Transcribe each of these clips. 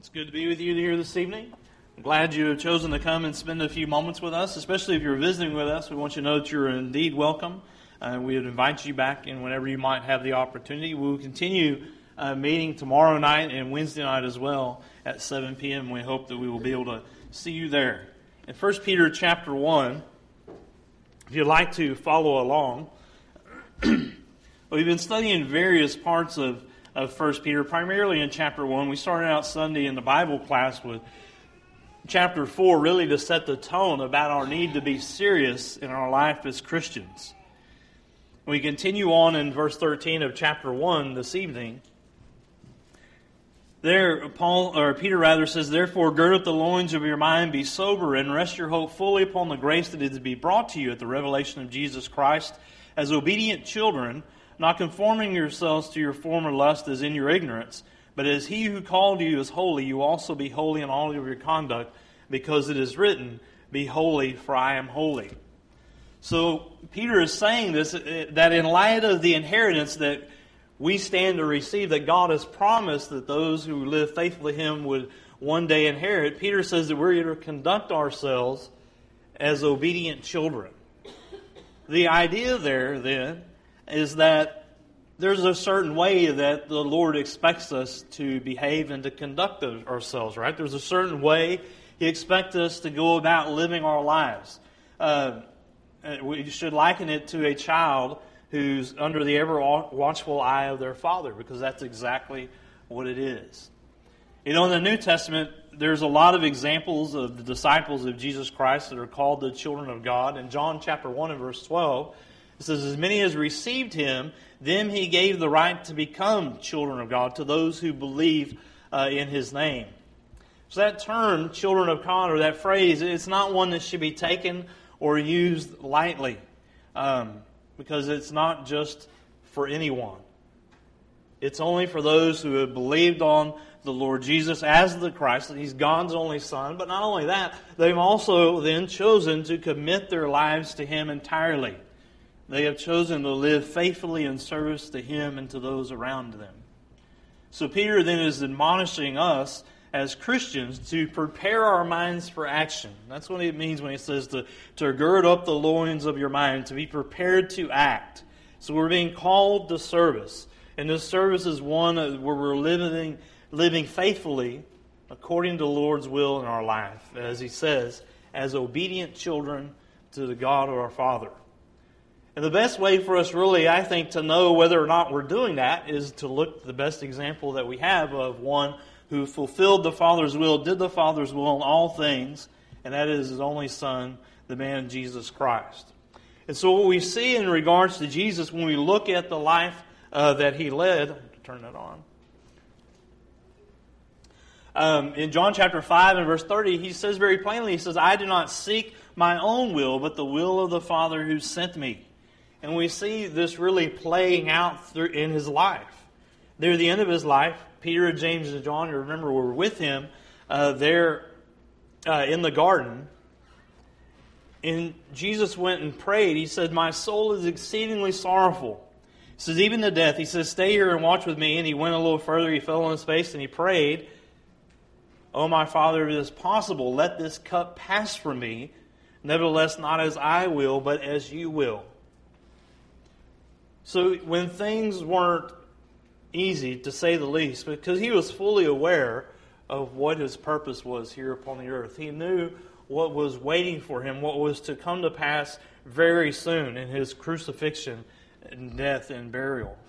It's good to be with you here this evening. I'm glad you have chosen to come and spend a few moments with us, especially if you're visiting with us. We want you to know that you're indeed welcome. We would invite you back in whenever you might have the opportunity. We will continue meeting tomorrow night and Wednesday night as well at 7 p.m. We hope that we will be able to see you there. In 1 Peter chapter 1, if you'd like to follow along, we've been studying various parts of 1 Peter, primarily in chapter 1. We started out Sunday in the Bible class with chapter 4, really to set the tone about our need to be serious in our life as Christians. We continue on in verse 13 of chapter 1 this evening. There, Peter says, "Therefore gird up the loins of your mind, be sober, and rest your hope fully upon the grace that is to be brought to you at the revelation of Jesus Christ, as obedient children, not conforming yourselves to your former lust as in your ignorance, but as he who called you is holy, you also be holy in all of your conduct, because it is written, be holy, for I am holy." So Peter is saying this, that in light of the inheritance that we stand to receive, that God has promised that those who live faithfully to Him would one day inherit, Peter says that we're to conduct ourselves as obedient children. The idea there, then, is that there's a certain way that the Lord expects us to behave and to conduct ourselves, right? There's a certain way He expects us to go about living our lives. We should liken it to a child who's under the ever-watchful eye of their father, because that's exactly what it is. You know, in the New Testament, there's a lot of examples of the disciples of Jesus Christ that are called the children of God. In John chapter 1 and verse 12, it says, "As many as received Him, them He gave the right to become children of God, to those who believe in His name." So that term, children of God, or that phrase, it's not one that should be taken or used lightly, because it's not just for anyone. It's only for those who have believed on the Lord Jesus as the Christ, that He's God's only Son. But not only that, they've also then chosen to commit their lives to Him entirely. They have chosen to live faithfully in service to Him and to those around them. So Peter then is admonishing us as Christians to prepare our minds for action. That's what it means when he says to gird up the loins of your mind, to be prepared to act. So we're being called to service. And this service is one where we're living faithfully according to the Lord's will in our life, as he says, as obedient children to the God of our Father. And the best way for us really, I think, to know whether or not we're doing that is to look at the best example that we have of one who fulfilled the Father's will, did the Father's will in all things, and that is His only Son, the man Jesus Christ. And so what we see in regards to Jesus, when we look at the life that He led, turn that on. In John chapter 5 and verse 30, He says very plainly, He says, "I do not seek my own will, but the will of the Father who sent me." And we see this really playing out in His life. Near the end of His life, Peter, James, and John, you remember, were with Him there in the garden. And Jesus went and prayed. He said, "My soul is exceedingly sorrowful." He says, "even to death." He says, "Stay here and watch with me." And He went a little further. He fell on His face and He prayed, "Oh, my Father, if it is possible, let this cup pass from me. Nevertheless, not as I will, but as You will." So when things weren't easy, to say the least, because He was fully aware of what His purpose was here upon the earth. He knew what was waiting for Him, what was to come to pass very soon in His crucifixion, and death, and burial.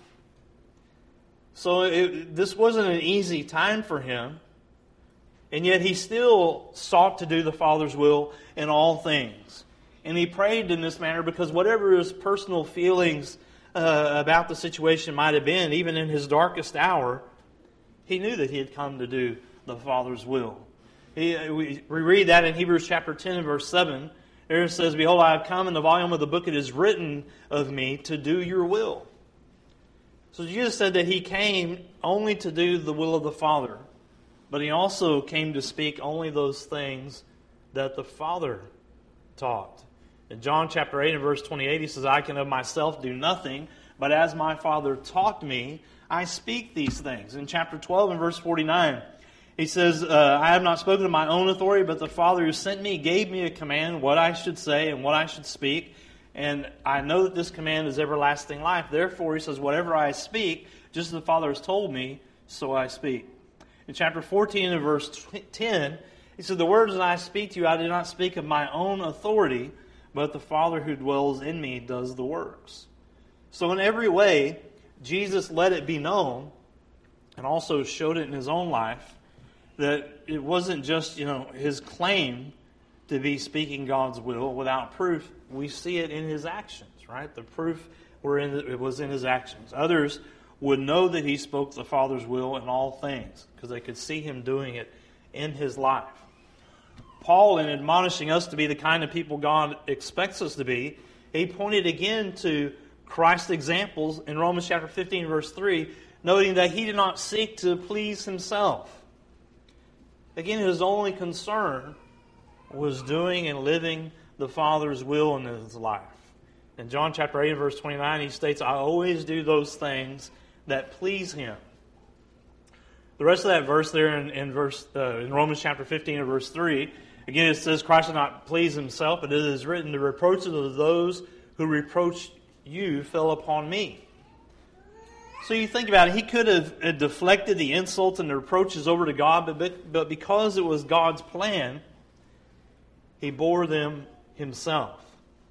So this wasn't an easy time for Him, and yet He still sought to do the Father's will in all things. And He prayed in this manner because whatever His personal feelings about the situation might have been, even in His darkest hour, He knew that He had come to do the Father's will. We read that in Hebrews chapter 10 and verse 7. There it says, "Behold, I have come, in the volume of the book it is written of me to do Your will." So Jesus said that He came only to do the will of the Father, but He also came to speak only those things that the Father taught. In John chapter 8 and verse 28, He says, "I can of myself do nothing, but as my Father taught me, I speak these things." In chapter 12 and verse 49, He says, I have not spoken of my own authority, but the Father who sent me gave me a command, what I should say and what I should speak. And I know that this command is everlasting life. Therefore, he says, whatever I speak, just as the Father has told me, so I speak. In chapter 14 and verse 10, he said, the words that I speak to you, I do not speak of my own authority, but the Father who dwells in me does the works. So in every way, Jesus let it be known, and also showed it in his own life, that it wasn't just, his claim to be speaking God's will without proof. We see it in his actions, right? The proof it was in his actions. Others would know that he spoke the Father's will in all things because they could see him doing it in his life. Paul, in admonishing us to be the kind of people God expects us to be, he pointed again to Christ's examples in Romans chapter 15, verse 3, noting that he did not seek to please himself. Again, his only concern was doing and living the Father's will in his life. In John chapter 8 and verse 29, he states, I always do those things that please him. The rest of that verse there in Romans chapter 15 and verse 3, again it says, Christ did not please himself, but it is written, the reproaches of those who reproach you fell upon me. So you think about it, he could have deflected the insults and the reproaches over to God, but because it was God's plan, he bore them himself.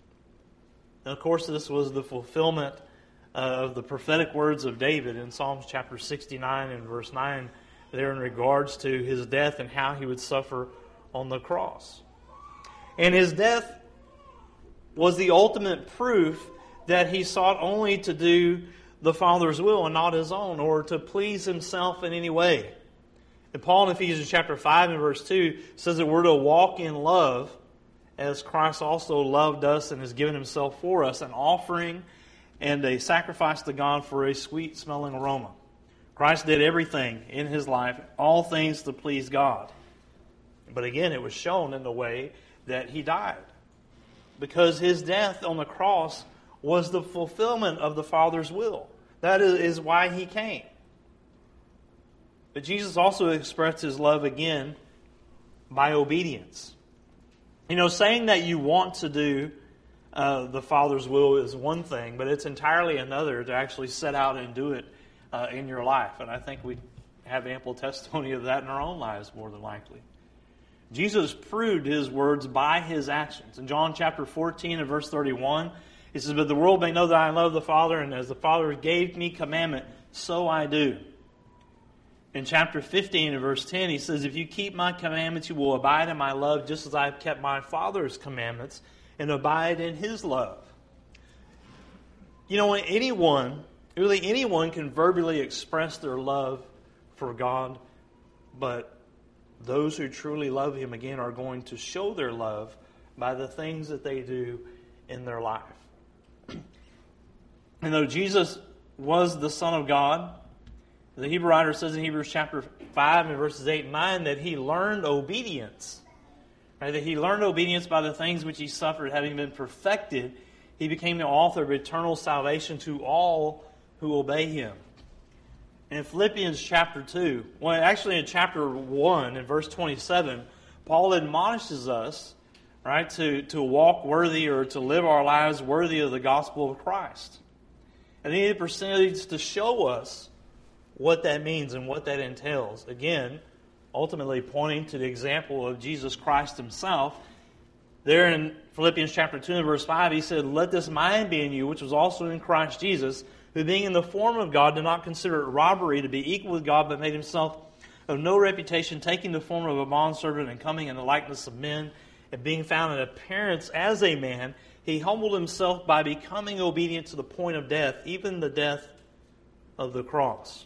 And of course, this was the fulfillment of the prophetic words of David in Psalms chapter 69 and verse 9, there in regards to his death and how he would suffer on the cross. And his death was the ultimate proof that he sought only to do the Father's will and not his own, or to please himself in any way. And Paul in Ephesians chapter 5 and verse 2 says that we're to walk in love as Christ also loved us and has given himself for us, an offering and a sacrifice to God for a sweet-smelling aroma. Christ did everything in his life, all things to please God. But again, it was shown in the way that he died. Because his death on the cross was the fulfillment of the Father's will. That is why he came. But Jesus also expressed his love again by obedience. Saying that you want to do the Father's will is one thing, but it's entirely another to actually set out and do it in your life. And I think we have ample testimony of that in our own lives, more than likely. Jesus proved his words by his actions. In John chapter 14 and verse 31, he says, but the world may know that I love the Father, and as the Father gave me commandment, so I do. In chapter 15 and verse 10, he says, if you keep my commandments, you will abide in my love, just as I have kept my Father's commandments and abide in his love. Anyone can verbally express their love for God, but those who truly love him, again, are going to show their love by the things that they do in their life. And though Jesus was the Son of God, the Hebrew writer says in Hebrews chapter 5 and verses 8 and 9 that he learned obedience. Right? That he learned obedience by the things which he suffered, having been perfected, he became the author of eternal salvation to all who obey him. In Philippians chapter 2, in chapter 1 in verse 27, Paul admonishes us, right, to walk worthy or to live our lives worthy of the gospel of Christ. And then he proceeds to show us what that means and what that entails. Again, ultimately pointing to the example of Jesus Christ himself. There in Philippians chapter 2 and verse 5, he said, let this mind be in you, which was also in Christ Jesus, who being in the form of God did not consider it robbery to be equal with God, but made himself of no reputation, taking the form of a bondservant and coming in the likeness of men, and being found in appearance as a man, he humbled himself by becoming obedient to the point of death, even the death of the cross.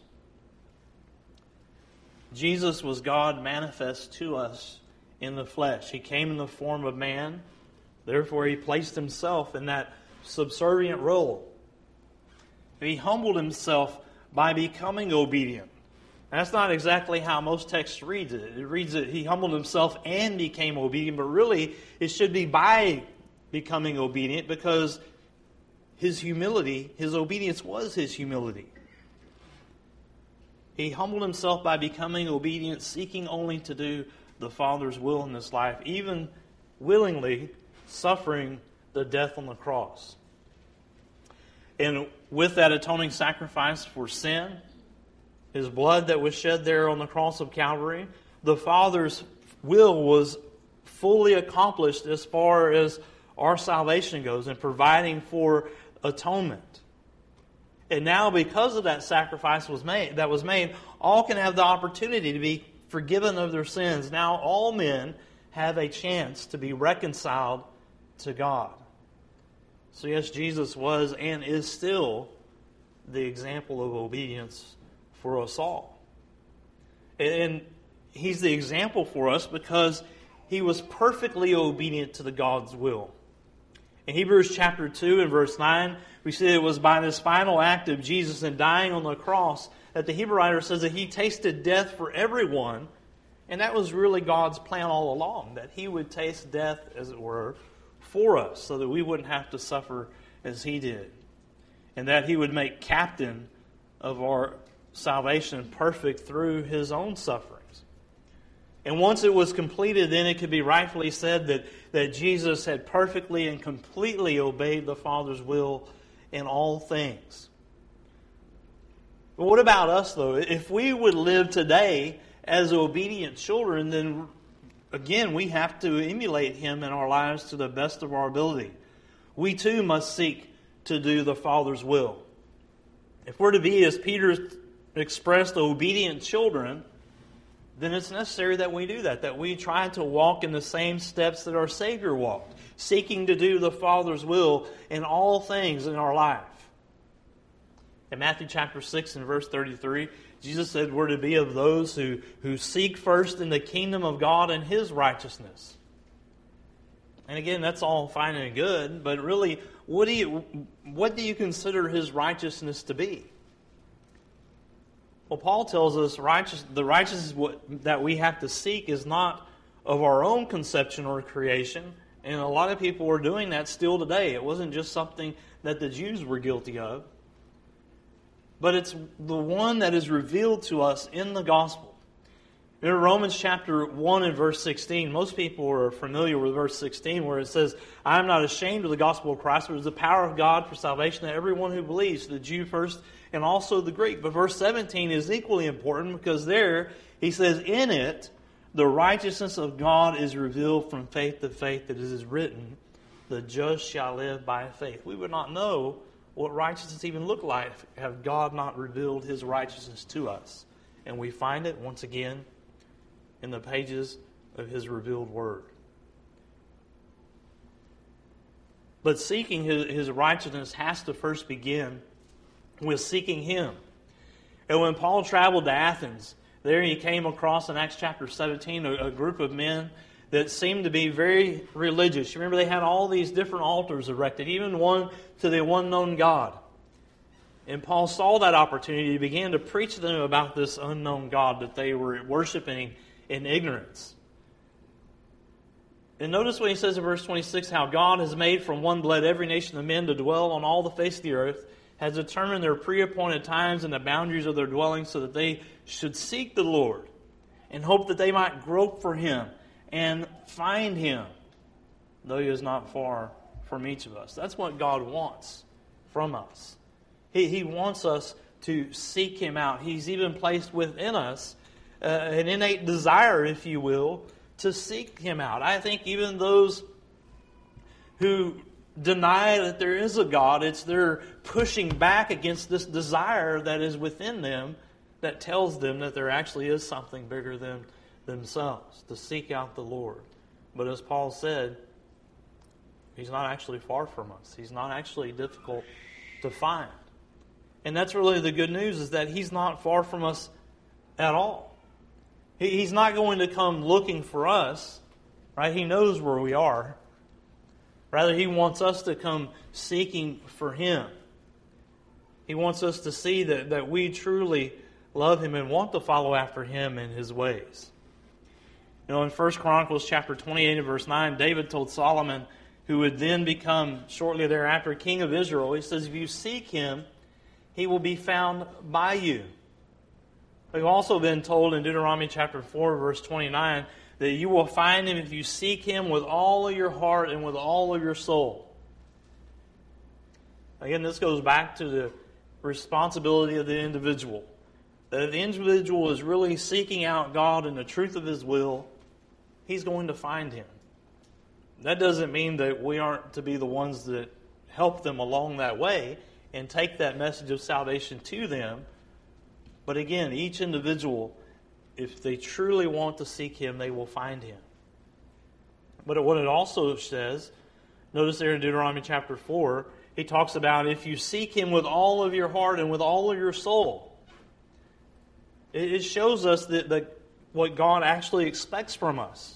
Jesus was God manifest to us in the flesh. He came in the form of man. Therefore, he placed himself in that subservient role. He humbled himself by becoming obedient. That's not exactly how most texts read it. It reads that he humbled himself and became obedient, but really it should be by becoming obedient, because his humility, his obedience was his humility. He humbled himself by becoming obedient, seeking only to do the Father's will in this life, even willingly suffering the death on the cross. And with that atoning sacrifice for sin, His blood that was shed there on the cross of Calvary, the Father's will was fully accomplished as far as our salvation goes in providing for atonement. And now, because of that sacrifice that was made, all can have the opportunity to be forgiven of their sins. Now all men have a chance to be reconciled to God. So yes, Jesus was and is still the example of obedience for us all. And He's the example for us because He was perfectly obedient to the God's will. In Hebrews chapter 2 and verse 9, we see it was by this final act of Jesus in dying on the cross that the Hebrew writer says that He tasted death for everyone. And that was really God's plan all along, that He would taste death, as it were, for us so that we wouldn't have to suffer as He did. And that He would make captain of our salvation perfect through His own sufferings. And once it was completed, then it could be rightfully said that Jesus had perfectly and completely obeyed the Father's will in all things. But what about us, though? If we would live today as obedient children, then again, we have to emulate Him in our lives to the best of our ability. We too must seek to do the Father's will. If we're to be, as Peter expressed, obedient children, then it's necessary that we do that we try to walk in the same steps that our Savior walked, seeking to do the Father's will in all things in our life. In Matthew chapter 6 and verse 33, Jesus said we're to be of those who seek first in the kingdom of God and His righteousness. And again, that's all fine and good, but really, what do you consider His righteousness to be? Well, Paul tells us the righteousness that we have to seek is not of our own conception or creation, and a lot of people are doing that still today. It wasn't just something that the Jews were guilty of, but it's the one that is revealed to us in the gospel. In Romans chapter 1 and verse 16, most people are familiar with verse 16 where it says, I am not ashamed of the gospel of Christ, but it is the power of God for salvation to everyone who believes, the Jew first and also the Greek. But verse 17 is equally important because there he says, in it, the righteousness of God is revealed from faith to faith, that it is written, the just shall live by faith. We would not know what righteousness even looked like have God not revealed His righteousness to us. And we find it once again in the pages of His revealed Word. But seeking His righteousness has to first begin with seeking Him. And when Paul traveled to Athens, there he came across in Acts chapter 17 a group of men that seemed to be very religious. You remember they had all these different altars erected, even one to the one known God. And Paul saw that opportunity. He began to preach to them about this unknown God that they were worshiping in ignorance. And notice what he says in verse 26, how God has made from one blood every nation of men to dwell on all the face of the earth, has determined their pre-appointed times and the boundaries of their dwelling so that they should seek the Lord and hope that they might grope for Him and find Him, though He is not far from each of us. That's what God wants from us. He wants us to seek Him out. He's even placed within us an innate desire, if you will, to seek Him out. I think even those who deny that there is a God, it's their pushing back against this desire that is within them that tells them that there actually is something bigger than themselves, to seek out the Lord. But as Paul said, He's not actually far from us. He's not actually difficult to find. And that's really the good news, is that He's not far from us at all. He's not going to come looking for us, right? He knows where we are. Rather, He wants us to come seeking for Him. He wants us to see that we truly love Him and want to follow after Him in His ways. You know, in 1 Chronicles chapter 28 and verse 9, David told Solomon, who would then become shortly thereafter king of Israel, he says, if you seek Him, He will be found by you. We've also been told in Deuteronomy chapter 4, verse 29, that you will find Him if you seek Him with all of your heart and with all of your soul. Again, this goes back to the responsibility of the individual. That if the individual is really seeking out God and the truth of His will, he's going to find Him. That doesn't mean that we aren't to be the ones that help them along that way and take that message of salvation to them. But again, each individual, if they truly want to seek Him, they will find Him. But what it also says, notice there in Deuteronomy chapter 4, he talks about if you seek Him with all of your heart and with all of your soul. It shows us that what God actually expects from us.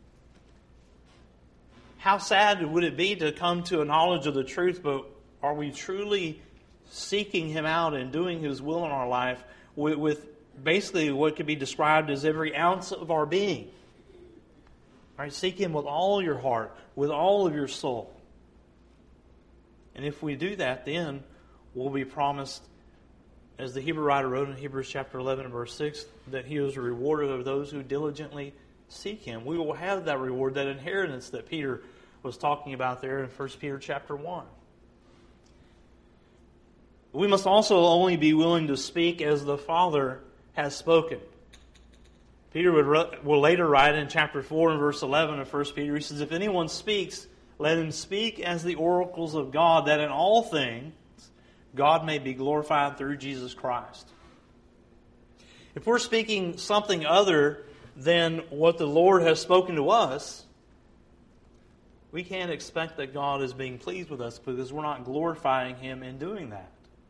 How sad would it be to come to a knowledge of the truth, but are we truly seeking Him out and doing His will in our life with basically what could be described as every ounce of our being? All right, seek Him with all your heart, with all of your soul. And if we do that, then we'll be promised, as the Hebrew writer wrote in Hebrews chapter 11 and verse 6, that He is a rewarder of those who diligently seek Him. We will have that reward, that inheritance that Peter was talking about there in 1 Peter chapter 1. We must also only be willing to speak as the Father has spoken. Peter will later write in chapter 4 and verse 11 of 1 Peter, he says, if anyone speaks, let him speak as the oracles of God, that in all things God may be glorified through Jesus Christ. If we're speaking something other than what the Lord has spoken to us, we can't expect that God is being pleased with us because we're not glorifying Him in doing that.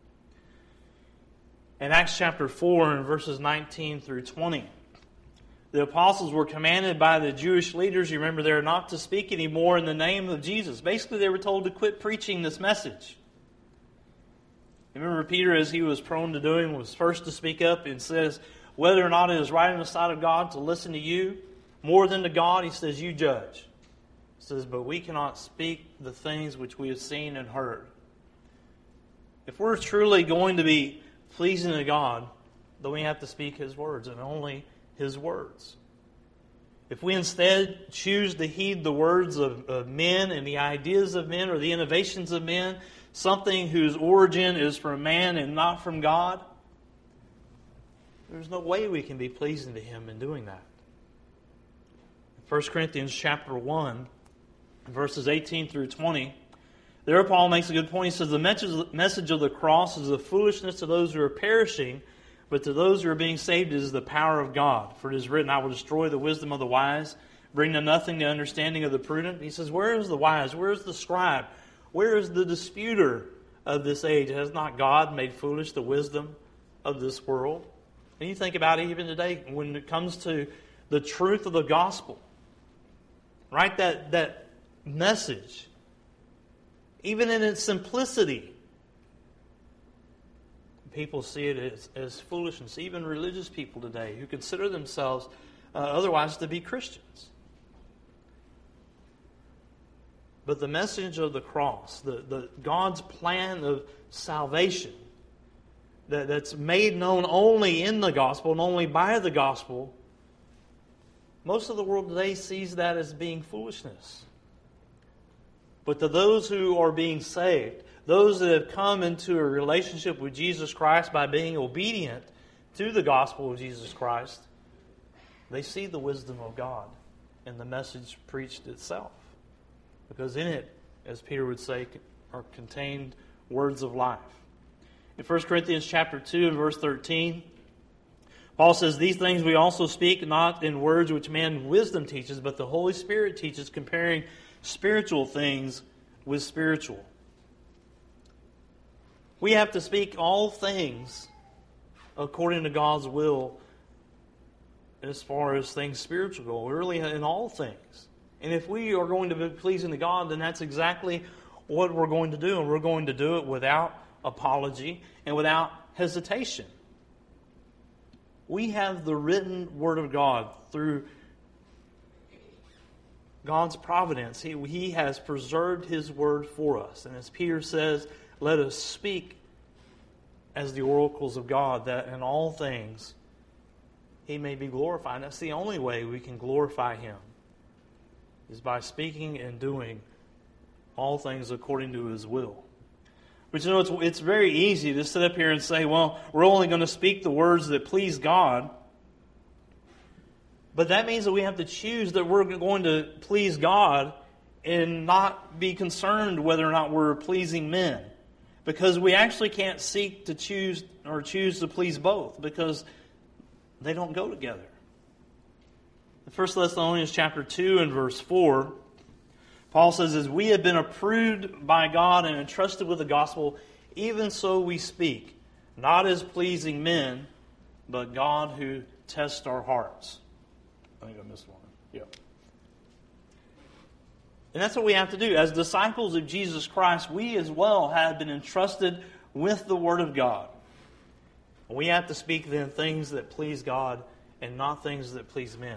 In Acts chapter 4 and verses 19 through 20, the apostles were commanded by the Jewish leaders, you remember, they're not to speak anymore in the name of Jesus. Basically, they were told to quit preaching this message. You remember Peter, as he was prone to doing, was first to speak up and says, whether or not it is right in the sight of God to listen to you, more than to God, he says, you judge. He says, but we cannot speak the things which we have seen and heard. If we're truly going to be pleasing to God, then we have to speak His words, and only His words. If we instead choose to heed the words of men and the ideas of men or the innovations of men, something whose origin is from man and not from God, there's no way we can be pleasing to Him in doing that. 1 Corinthians chapter 1, verses 18 through 20, there Paul makes a good point. He says, the message of the cross is the foolishness to those who are perishing, but to those who are being saved is the power of God. For it is written, I will destroy the wisdom of the wise, bring to nothing the understanding of the prudent. He says, where is the wise? Where is the scribe? Where is the disputer of this age? Has not God made foolish the wisdom of this world? And you think about it even today, when it comes to the truth of the gospel, right? That message, even in its simplicity, people see it as foolishness. Even religious people today who consider themselves otherwise to be Christians. But the message of the cross, the God's plan of salvation that's made known only in the gospel and only by the gospel, most of the world today sees that as being foolishness. But to those who are being saved, those that have come into a relationship with Jesus Christ by being obedient to the gospel of Jesus Christ, they see the wisdom of God in the message preached itself. Because in it, as Peter would say, are contained words of life. In 1 Corinthians chapter 2 and verse 13, Paul says, these things we also speak not in words which man wisdom teaches, but the Holy Spirit teaches, comparing spiritual things with spiritual. We have to speak all things according to God's will as far as things spiritual go, really in all things. And if we are going to be pleasing to God, then that's exactly what we're going to do. And we're going to do it without apology and without hesitation. We have the written Word of God through God's providence. He has preserved His Word for us. And as Peter says, let us speak as the oracles of God, that in all things He may be glorified. And that's the only way we can glorify Him, is by speaking and doing all things according to His will. But it's very easy to sit up here and say, well, we're only going to speak the words that please God. But that means that we have to choose that we're going to please God and not be concerned whether or not we're pleasing men. Because we actually can't seek to choose to please both, because they don't go together. In 1 Thessalonians chapter 2 and verse 4, Paul says, as we have been approved by God and entrusted with the gospel, even so we speak, not as pleasing men, but God who tests our hearts. I think I missed one. Yeah. And that's what we have to do. As disciples of Jesus Christ, we as well have been entrusted with the Word of God. We have to speak then things that please God and not things that please men.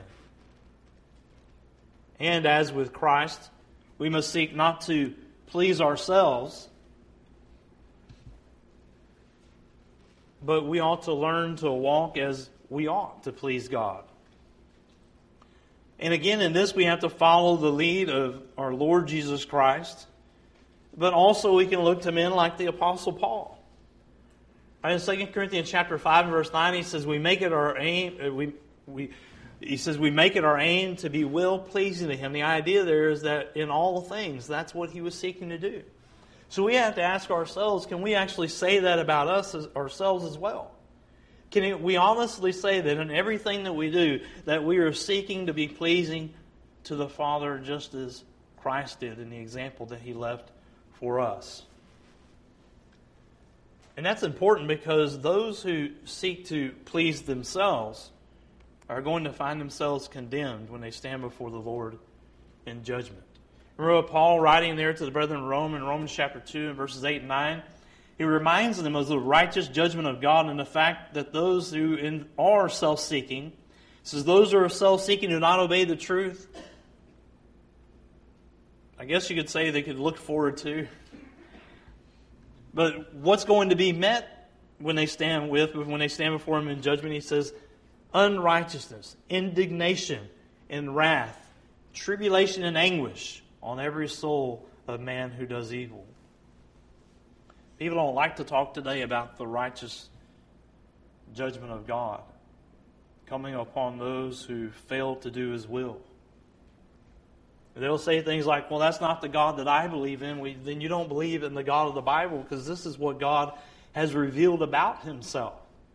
And as with Christ, we must seek not to please ourselves, but we ought to learn to walk as we ought to please God. And again, in this we have to follow the lead of our Lord Jesus Christ, but also we can look to men like the Apostle Paul. In 2 Corinthians chapter 5 and verse 9, he says, we make it our aim, we make it our aim to be well-pleasing to Him. The idea there is that in all things, that's what he was seeking to do. So we have to ask ourselves, can we actually say that about ourselves as well? Can we honestly say that in everything that we do, that we are seeking to be pleasing to the Father just as Christ did in the example that He left for us? And that's important because those who seek to please themselves are going to find themselves condemned when they stand before the Lord in judgment. Remember Paul writing there to the brethren in Rome in Romans chapter 2 and verses 8 and 9? He reminds them of the righteous judgment of God and the fact that those who are self-seeking, says those who are self-seeking do not obey the truth. I guess you could say they could look forward to. But what's going to be met when they stand before Him in judgment? He says, unrighteousness, indignation, and wrath, tribulation and anguish on every soul of man who does evil. People don't like to talk today about the righteous judgment of God coming upon those who fail to do His will. They'll say things like, well, that's not the God that I believe in. Then you don't believe in the God of the Bible, because this is what God has revealed about Himself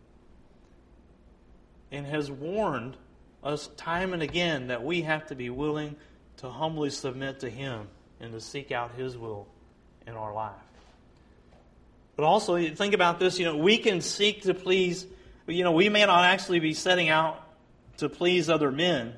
and has warned us time and again that we have to be willing to humbly submit to Him and to seek out His will in our life. But also, think about this, we can seek to please, we may not actually be setting out to please other men.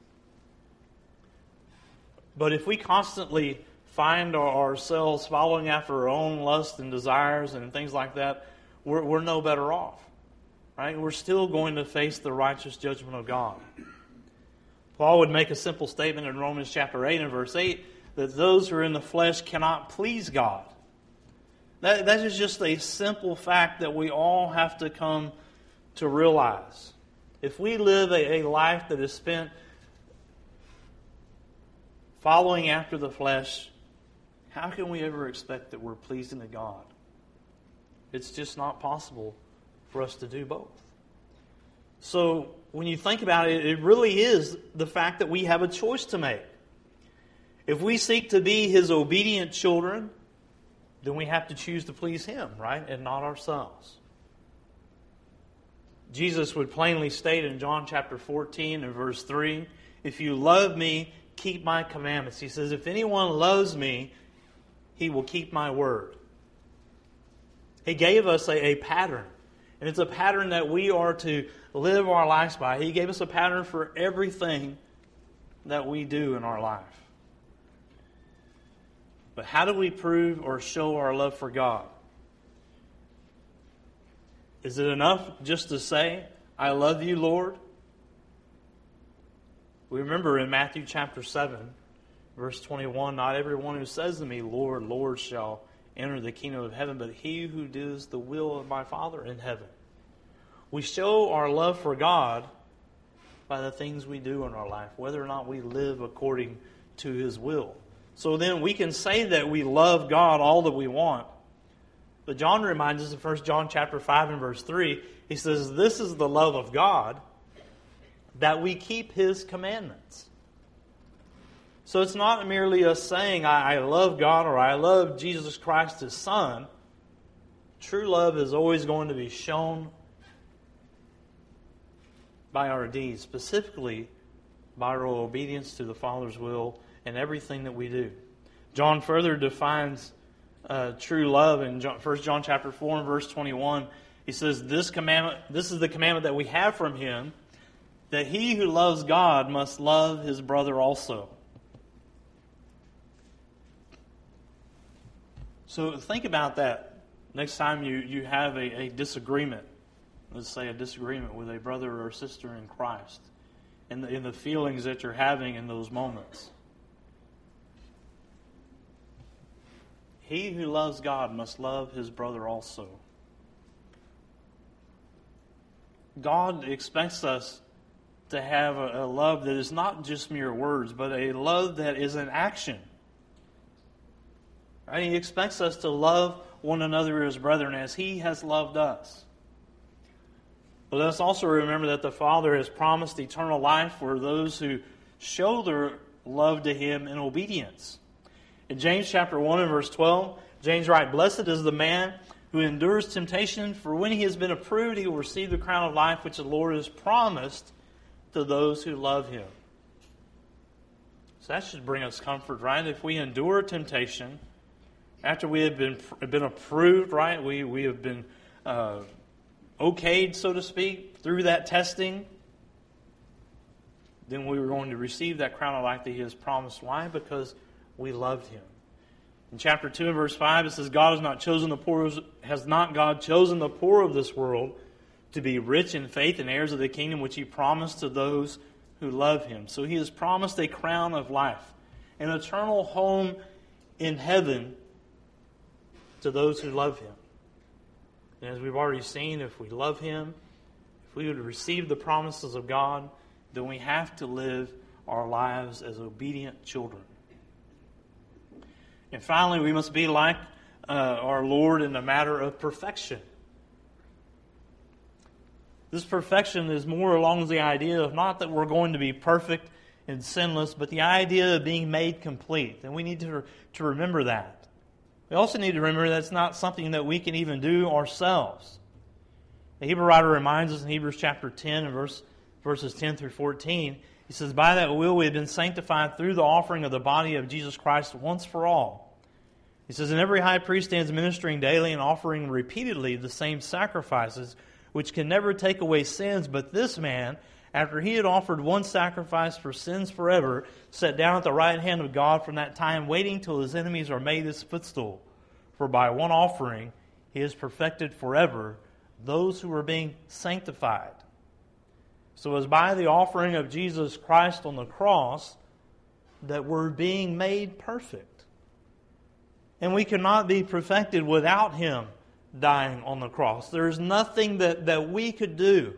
But if we constantly find ourselves following after our own lusts and desires and things like that, we're no better off. Right? We're still going to face the righteous judgment of God. Paul would make a simple statement in Romans chapter 8 and verse 8 that those who are in the flesh cannot please God. That is just a simple fact that we all have to come to realize. If we live a life that is spent following after the flesh, how can we ever expect that we're pleasing to God? It's just not possible for us to do both. So when you think about it, it really is the fact that we have a choice to make. If we seek to be His obedient children, then we have to choose to please Him, right? And not ourselves. Jesus would plainly state in John chapter 14 and verse 3, if you love me, keep my commandments. He says, if anyone loves me, he will keep my word. He gave us a pattern. And it's a pattern that we are to live our lives by. He gave us a pattern for everything that we do in our life. But how do we prove or show our love for God? Is it enough just to say, I love you, Lord? We remember in Matthew chapter 7, verse 21, not everyone who says to me, Lord, Lord, shall enter the kingdom of heaven, but he who does the will of my Father in heaven. We show our love for God by the things we do in our life, whether or not we live according to His will. So then we can say that we love God all that we want. But John reminds us in 1 John chapter 5 and verse 3, he says, "This is the love of God, that we keep His commandments." So it's not merely us saying, I love God or I love Jesus Christ, His Son. True love is always going to be shown by our deeds, specifically by our obedience to the Father's will in everything that we do. John further defines true love in 1 John chapter 4 and verse 21. He says, this is the commandment that we have from Him, that he who loves God must love his brother also. So think about that next time you have a disagreement. Let's say a disagreement with a brother or sister in Christ, and in the feelings that you're having in those moments. He who loves God must love his brother also. God expects us to have a love that is not just mere words, but a love that is an action. Right? He expects us to love one another as brethren as He has loved us. But let's also remember that the Father has promised eternal life for those who show their love to Him in obedience. In James chapter 1 and verse 12, James writes, "Blessed is the man who endures temptation, for when he has been approved, he will receive the crown of life which the Lord has promised to those who love Him." So that should bring us comfort, right? If we endure temptation, after we have been approved, right? We have been okayed, so to speak, through that testing, then we were going to receive that crown of life that He has promised. Why? Because we loved Him. In chapter 2 and verse 5, it says, has not God chosen the poor of this world to be rich in faith and heirs of the kingdom which He promised to those who love Him? So He has promised a crown of life, an eternal home in heaven to those who love Him. And as we've already seen, if we love Him, if we would receive the promises of God, then we have to live our lives as obedient children. And finally, we must be like our Lord in the matter of perfection. This perfection is more along the idea of not that we're going to be perfect and sinless, but the idea of being made complete. And we need to remember that. We also need to remember that's not something that we can even do ourselves. The Hebrew writer reminds us in Hebrews chapter 10 and verses 10 through 14, he says, "By that will we have been sanctified through the offering of the body of Jesus Christ once for all." He says, "And every high priest stands ministering daily and offering repeatedly the same sacrifices, which can never take away sins. But this man, after he had offered one sacrifice for sins forever, sat down at the right hand of God from that time, waiting till his enemies are made his footstool. For by one offering he has perfected forever those who are being sanctified." So it was by the offering of Jesus Christ on the cross that we're being made perfect. And we cannot be perfected without Him dying on the cross. There's nothing that we could do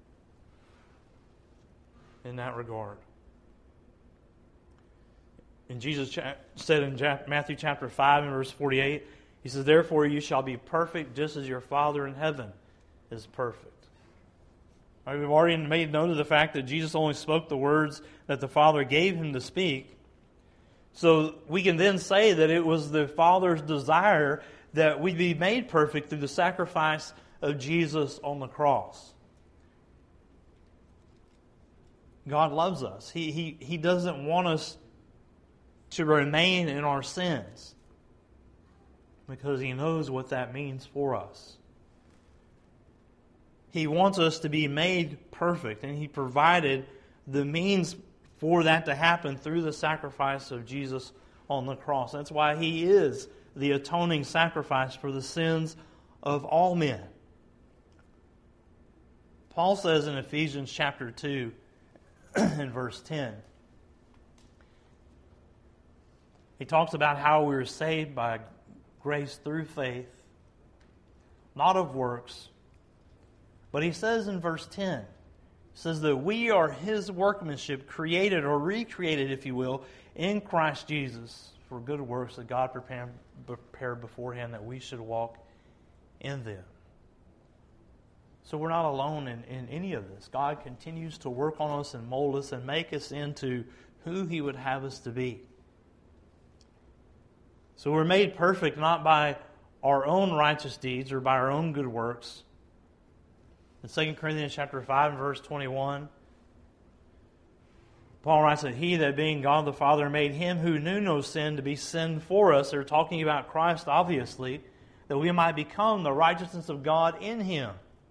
in that regard. And Jesus said in Matthew chapter 5 and verse 48, He says, "Therefore you shall be perfect just as your Father in heaven is perfect." Right, we've already made note of the fact that Jesus only spoke the words that the Father gave Him to speak. So we can then say that it was the Father's desire that we be made perfect through the sacrifice of Jesus on the cross. God loves us. He doesn't want us to remain in our sins because He knows what that means for us. He wants us to be made perfect, and He provided the means for that to happen through the sacrifice of Jesus on the cross. That's why He is the atoning sacrifice for the sins of all men. Paul says in Ephesians chapter 2 and verse 10, he talks about how we were saved by grace through faith, not of works. But he says in verse 10, says that we are His workmanship, created or recreated, if you will, in Christ Jesus for good works that God prepared beforehand that we should walk in them. So we're not alone in any of this. God continues to work on us and mold us and make us into who He would have us to be. So we're made perfect not by our own righteous deeds or by our own good works. In 2 Corinthians chapter 5 and verse 21, Paul writes that He that being God the Father made Him who knew no sin to be sin for us. They're talking about Christ, obviously, that we might become the righteousness of God in Him.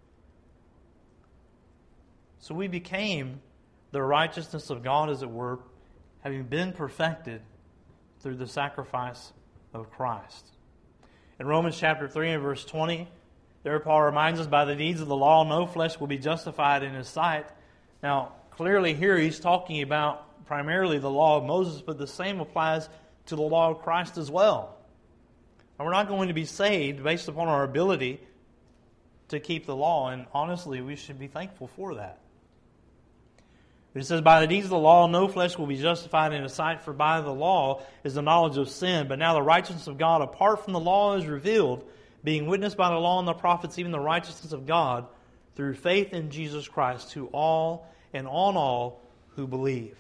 So we became the righteousness of God, as it were, having been perfected through the sacrifice of Christ. In Romans chapter 3 and verse 20, there Paul reminds us, by the deeds of the law, no flesh will be justified in His sight. Now, clearly here he's talking about primarily the law of Moses, but the same applies to the law of Christ as well. And we're not going to be saved based upon our ability to keep the law, and honestly, we should be thankful for that. It says, by the deeds of the law, no flesh will be justified in His sight, for by the law is the knowledge of sin. But now the righteousness of God apart from the law is revealed, being witnessed by the law and the prophets, even the righteousness of God through faith in Jesus Christ, to all and on all who believe.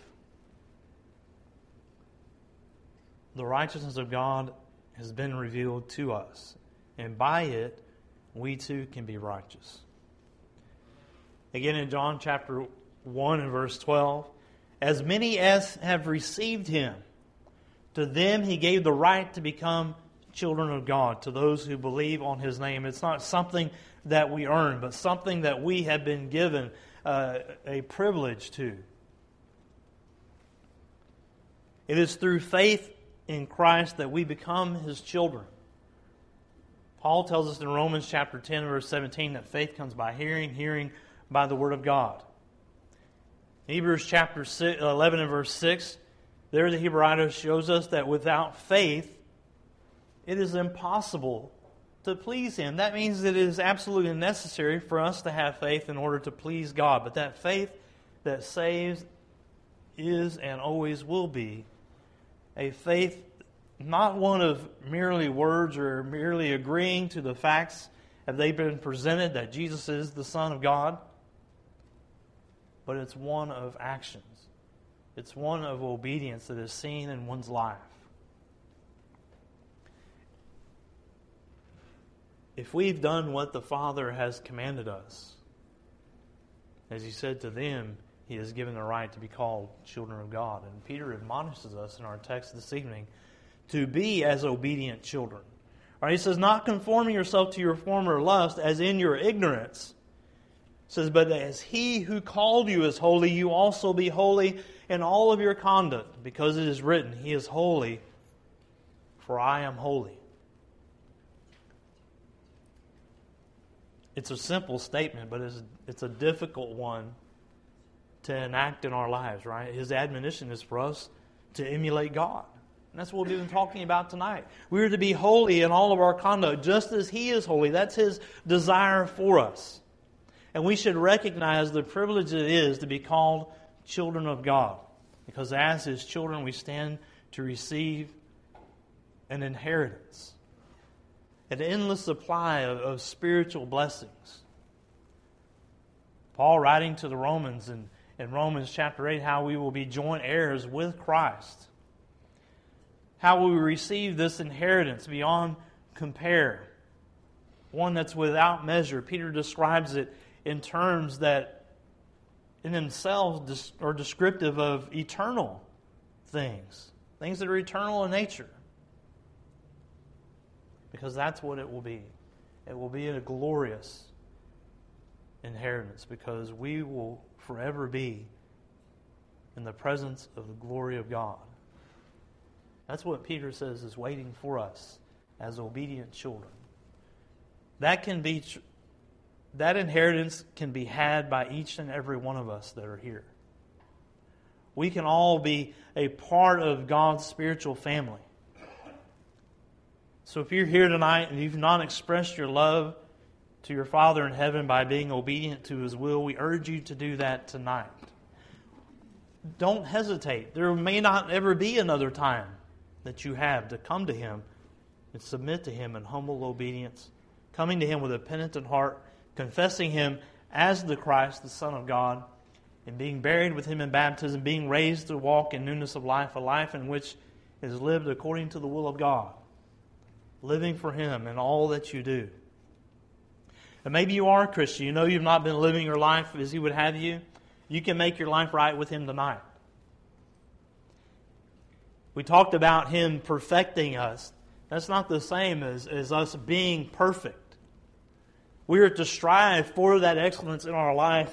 The righteousness of God has been revealed to us, and by it, we too can be righteous. Again, in John chapter 1 and verse 12, as many as have received Him, to them He gave the right to become children of God, to those who believe on His name. It's not something that we earn, but something that we have been given a privilege to. It is through faith in Christ that we become His children. Paul tells us in Romans chapter 10 verse 17 that faith comes by hearing, hearing by the Word of God. Hebrews chapter 11 and verse 6, there the Hebrew writer shows us that without faith, it is impossible to please Him. That means that it is absolutely necessary for us to have faith in order to please God. But that faith that saves is and always will be a faith, not one of merely words or merely agreeing to the facts have they been presented that Jesus is the Son of God, but it's one of actions. It's one of obedience that is seen in one's life. If we've done what the Father has commanded us, as He said to them, He has given the right to be called children of God. And Peter admonishes us in our text this evening to be as obedient children. All right, he says, not conforming yourself to your former lust as in your ignorance. He says, but as He who called you is holy, you also be holy in all of your conduct, because it is written, He is holy, for I am holy. It's a simple statement, but it's a difficult one to enact in our lives, right? His admonition is for us to emulate God. And that's what we've been talking about tonight. We are to be holy in all of our conduct, just as He is holy. That's His desire for us. And we should recognize the privilege it is to be called children of God. Because as His children, we stand to receive an inheritance. An endless supply of spiritual blessings. Paul writing to the Romans in Romans chapter 8, how we will be joint heirs with Christ. How we will receive this inheritance beyond compare. One that's without measure. Peter describes it in terms that in themselves are descriptive of eternal things. Things that are eternal in nature. Because that's what it will be. It will be a glorious inheritance, because we will forever be in the presence of the glory of God. That's what Peter says is waiting for us as obedient children. That inheritance can be had by each and every one of us that are here. We can all be a part of God's spiritual family. So if you're here tonight and you've not expressed your love to your Father in heaven by being obedient to His will, we urge you to do that tonight. Don't hesitate. There may not ever be another time that you have to come to Him and submit to Him in humble obedience, coming to Him with a penitent heart, confessing Him as the Christ, the Son of God, and being buried with Him in baptism, being raised to walk in newness of life, a life in which is lived according to the will of God, living for Him in all that you do. And maybe you are a Christian. You know you've not been living your life as He would have you. You can make your life right with Him tonight. We talked about Him perfecting us. That's not the same as us being perfect. We are to strive for that excellence in our life.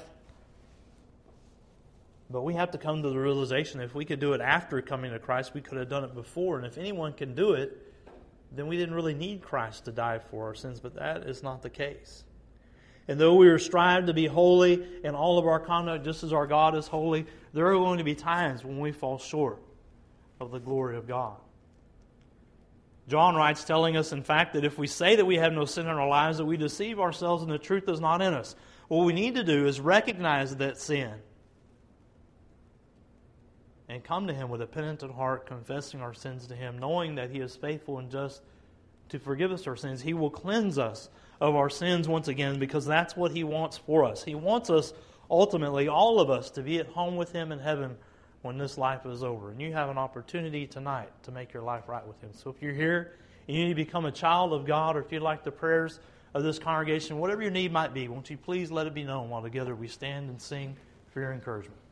But we have to come to the realization if we could do it after coming to Christ, we could have done it before. And if anyone can do it, then we didn't really need Christ to die for our sins. But that is not the case. And though we are strived to be holy in all of our conduct, just as our God is holy, there are going to be times when we fall short of the glory of God. John writes, telling us, in fact, that if we say that we have no sin in our lives, that we deceive ourselves and the truth is not in us. What we need to do is recognize that sin and come to Him with a penitent heart, confessing our sins to Him, knowing that He is faithful and just to forgive us our sins. He will cleanse us of our sins once again, because that's what He wants for us. He wants us, ultimately, all of us, to be at home with Him in heaven when this life is over. And you have an opportunity tonight to make your life right with Him. So if you're here and you need to become a child of God, or if you'd like the prayers of this congregation, whatever your need might be, won't you please let it be known while together we stand and sing for your encouragement.